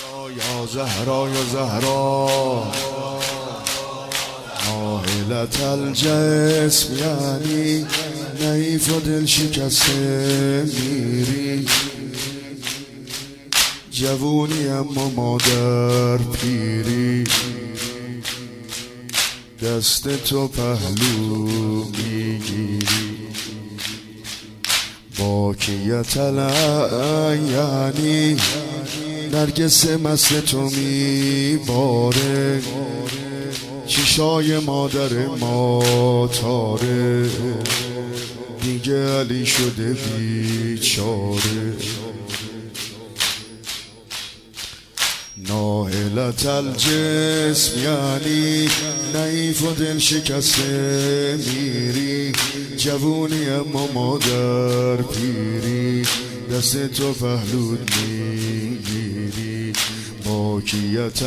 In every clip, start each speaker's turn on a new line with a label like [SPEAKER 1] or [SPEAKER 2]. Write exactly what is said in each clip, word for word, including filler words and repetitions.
[SPEAKER 1] یا زهرا یا زهرا ناهلت الجسم، یعنی نحیف و دل شکسته میری. جوونی اما مادر پیری، دست تو پهلو میگیری. باکیت یعنی نرگس مست تو میباره. چشای مادر ما تاره، دیگه علی شده بیچاره. ناهلت الجسم، یعنی نحیف و دل شکسته میری. جوونی اما مادر پیری، دست تو پهلود میگیری. باکیت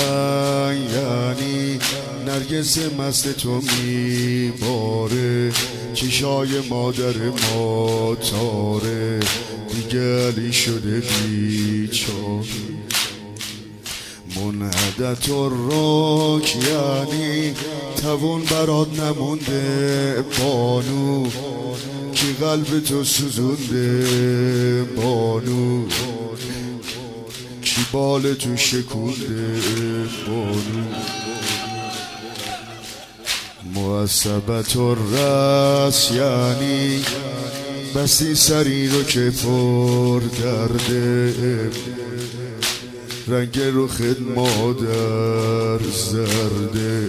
[SPEAKER 1] یعنی نرگس مست تو میباره. چشای مادر ما تاره، دیگه علی شده بیچاره. منهدت الرک، یعنی توان برات نمونده بانو. کی قلب تو سوزونده بانو، کی بال تو شکونده بانو. معصبت الرأس، یعنی بستی سری رو که پر درده. رنگ رخت مادر زرده،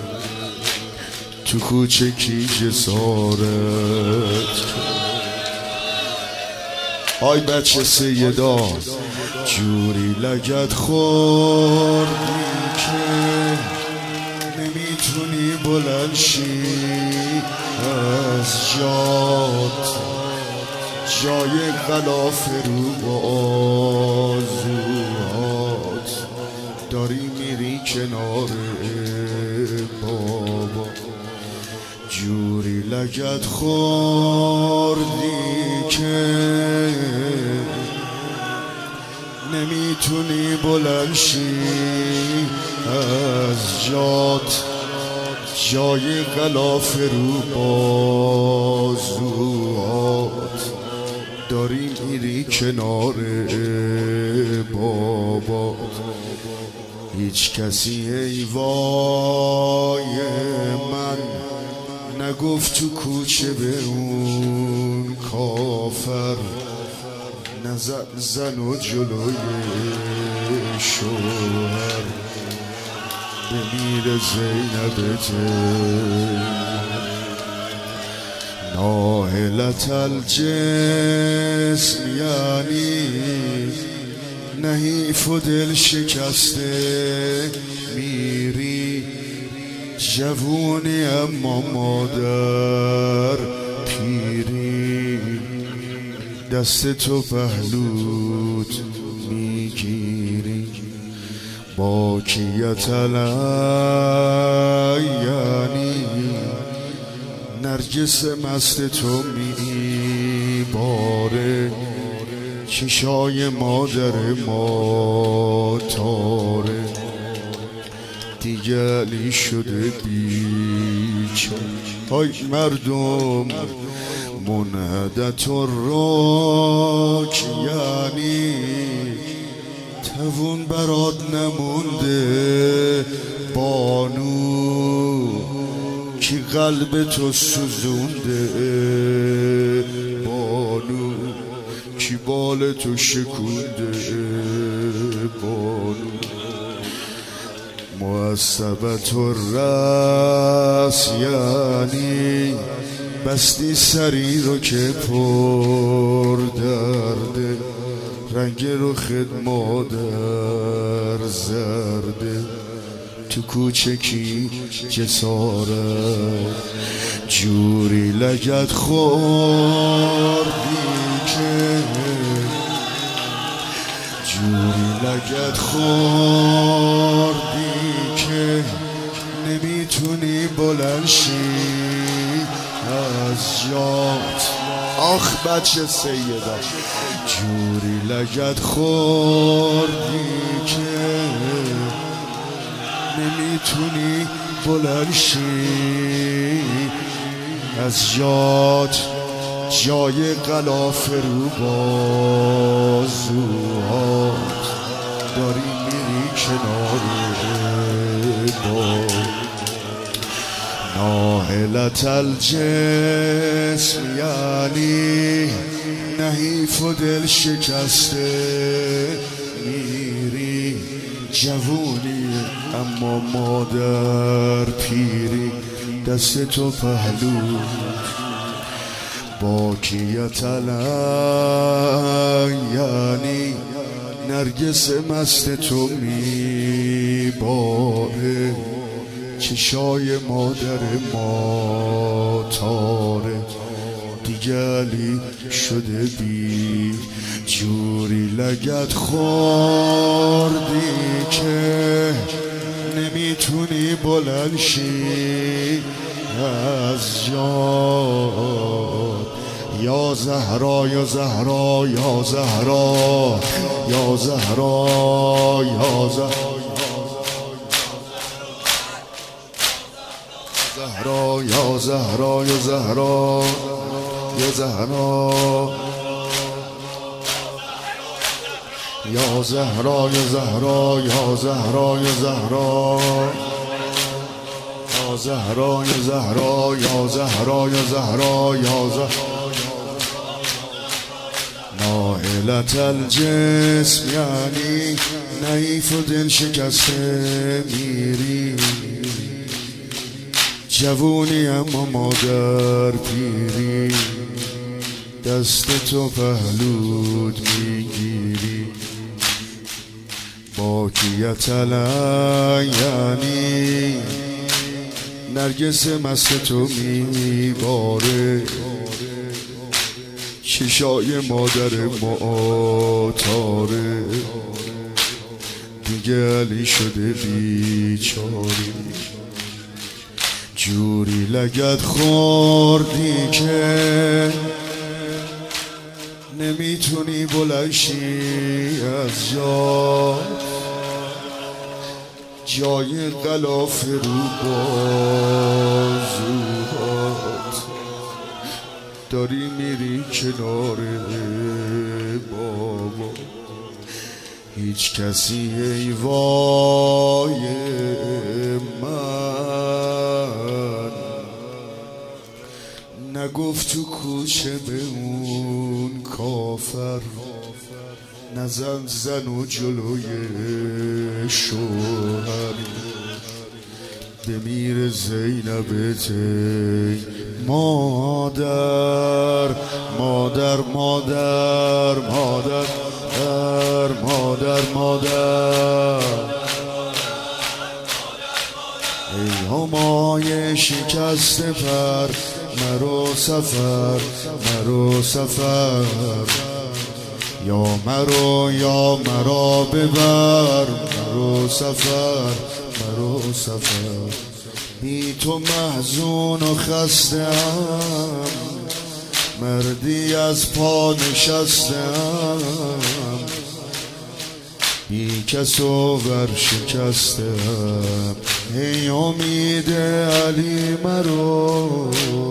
[SPEAKER 1] تو کوچه کی جسارت. آی بچه سیدا جوری لگت خوردی که نمیتونی بلند شی از جات. جای غلاف رو با آزوهات، داری میری کنار بابا. جوری لگت خوردی که نمیتونی بلند شی از جات. جای غلاف رو بازوهات، داری میری کنار بابا. هیچ کسی ای وای من نگفت تو کوچه به اون کافر. نزد زن و جلوی شوهر، بمیر زینبته. ناهلت الجسم، یعنی نحیف و دل شکسته میری. جوونی اما مادر پیری، دست تو پهلوت میگیری. باکیت یعنی نرگس مست تو میباره. چشای مادر ما تاره، دیگه علی شده بیچاره. های مردم منهدت الرک، یعنی توون برات نمونده بانو. کی قلب تو سوزونده بانو، کی بال تو شکونده بانو. معصبت الرأس، یعنی بستی سری رو که پر درده. رنگ رخت مادر زرده، تو کوچه کی جسارت. جوری لگت خوردی که جوری لگت خوردی که نمیتونی بلند شی از جات. آخ بچه سیدا جوری لگت خوردی که بلند شی از جات جای غلاف رو بازوهات داری میری کنار با ناهلت الجسم یعنی نحیف و دل شکسته میری جوونی اما مادر پیری دست تو پهلو باکیت یعنی نرگس مست تو میباره چشای مادر ما تاره دیگه علی شده بی جوری لگت خوردی که نمیتونی بلند شی از جات یا زهرا یا زهرا یا زهرا یا زهرا یا زهرا یا زهرا یا زهرا یا زهرا یا زهرا یا زهرا یا زهرا یا زهرا یا زهرا یا زهرا یا زهرا یا زهرا یا زهرا ناهلت الجسم یعنی نحیف و دل شکسته میری جوونی اما مادر پیری دست تو پهلود میگیری باکیت یعنی نرگس مست تو میباره چشای مادر ما تاره دیگه علی شده بیچاری جوری لگت خوردی که نمیتونی بلند شی از جا جای غلاف رو بازوهات داری میری کنار بابا هیچ کسی ای وای من نگفت تو کوچه به اون کافر نزن زن و جلوی شوهر بمیر زینب تی مادر مادر مادر مادر مادر مادر مادر ای همای شکست پر مرو سفر مرو سفر یا مرو یا مرا ببر مرو سفر مرو سفر بی تو محزون و خستم مردی از پا نشستم بی کس و ورشکستم ای امید علی مرو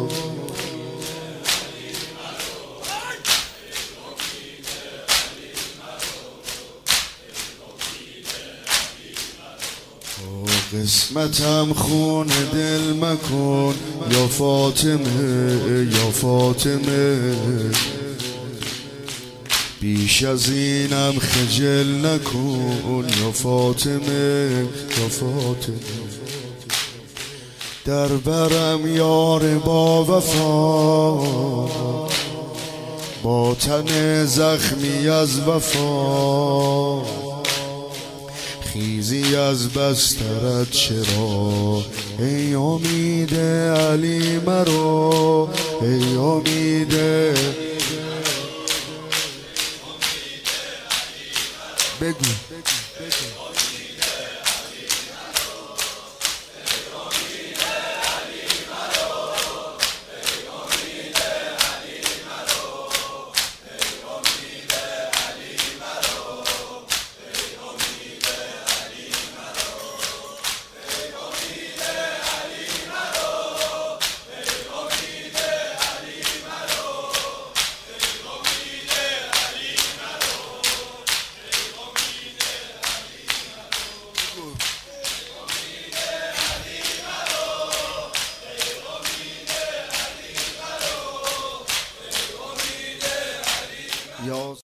[SPEAKER 1] قسمتم خون دل مکن یا فاطمه یا فاطمه بیش از اینم خجل نکن یا فاطمه یا فاطمه در برم یار با وفا با تن زخمی از وفا خیزی از بسترت چرا ای امید علی مرو ای امید بگو